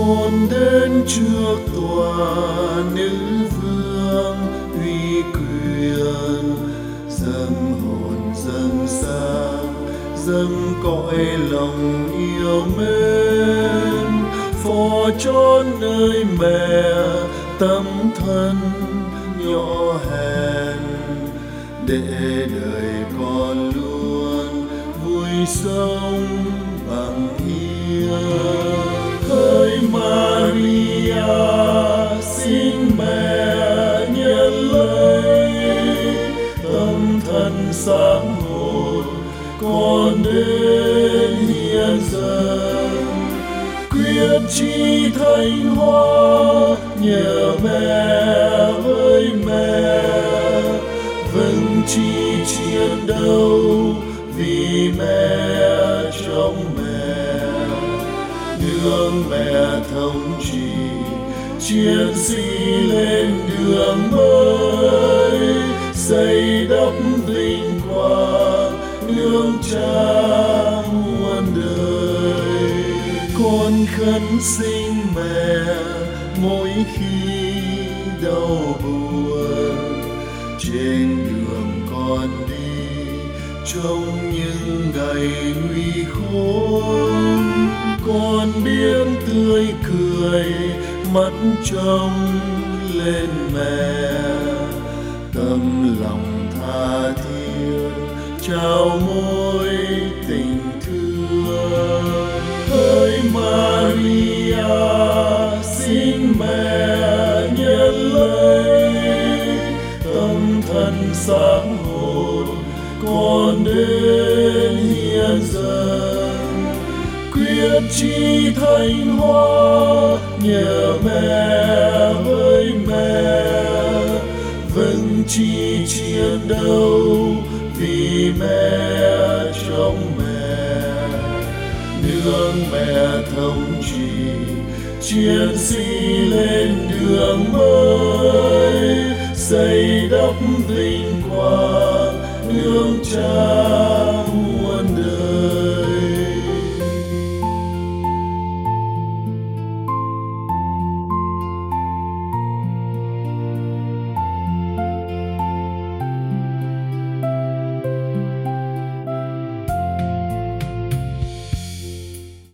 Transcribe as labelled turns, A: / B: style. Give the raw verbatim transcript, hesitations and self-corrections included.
A: con đến trước tòa nữ vương uy quyền, dâng hồn dâng sáng dâng cõi lòng yêu mến, phó chốn nơi mẹ tâm thân nhỏ hèn, để đời con luôn vui sống bằng hiền. Hỡi Maria xin mẹ nhận lấy, tâm thân sáng hồn con đến hiến dâng, quyết chí thánh hóa nhờ mẹ với mẹ, vâng chi chiến đấu vì mẹ trong mẹ. Nương mẹ thống trị chiến sĩ lên đường mới, xây đắp vinh quang nương cha muôn đời. Con khấn xin mẹ mỗi khi đau buồn, trên đường con đi trong những ngày nguy khốn, con biết tươi cười mắt trông lên mẹ, tâm lòng tha thiết trao môi tình thương. Hỡi Maria xin mẹ nhận lấy, tâm thân sáng hồn con đến hiến dâng, quyết chí thánh hóa nhờ mẹ với mẹ, vâng chi chiến đấu vì mẹ trong mẹ. Nương mẹ thống trị chiến sĩ lên đường mới, xây đắp vinh quang nương cha